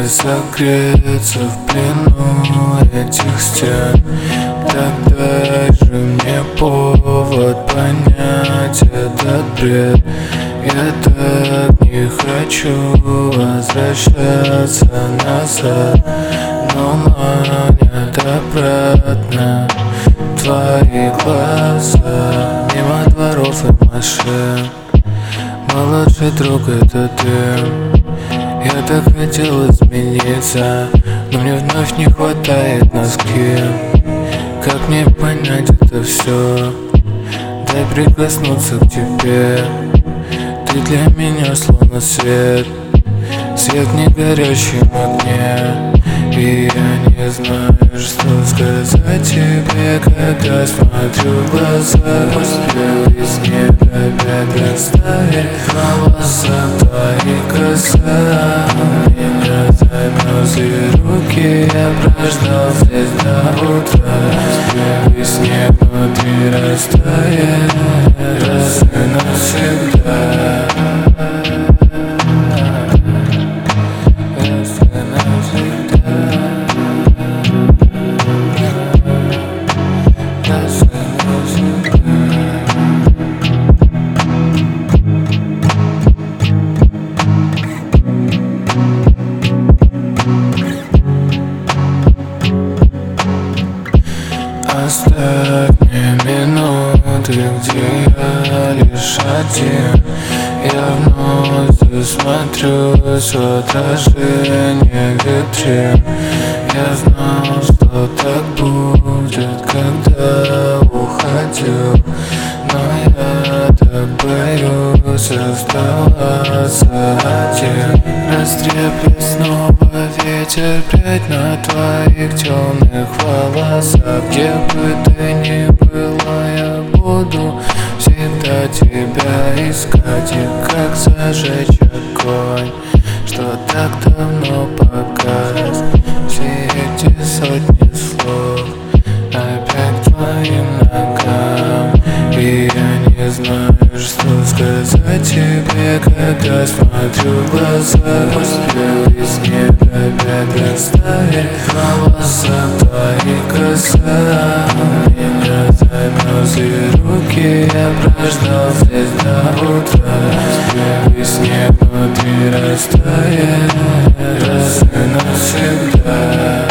бы согреться в плену этих стен. Так дай же мне повод понять этот бред. Я так не хочу возвращаться назад, но манят обратно твои глаза. Мимо дворов и машин, мой лучший друг — это ты. Я так хотел измениться, но мне вновь не хватает носки. Как мне понять это все? Дай прикоснуться к тебе. Ты для меня словно свет, свет в негорящем огне. И я не знаю, что сказать тебе, когда смотрю в глаза. Пусть белый снег опять растает, но волоса твои коса. Меня замерзли руки, я прождал здесь до утра. Белый снег внутри растает, раз и навсегда. Оставь мне минуты, где я лишь один. Я вновь засмотрюсь в отражение витрин. Я знал, что так будет, когда уходил, но я так боюсь оставаться один. Растреплет снова ветер прядь на твоих темных волосах. Где бы ты ни была, я буду всегда тебя искать. И как зажечь огонь, что так давно погас. Все эти сотни слов опять к твоим ногам. И я не знаю, что сказать тебе, когда смотрю в глаза. Пусть белый снег опять растает, но волоса твои коса. Меня замерзли руки, я прождал здесь до утра. Белый снег внутри растает, раз и навсегда.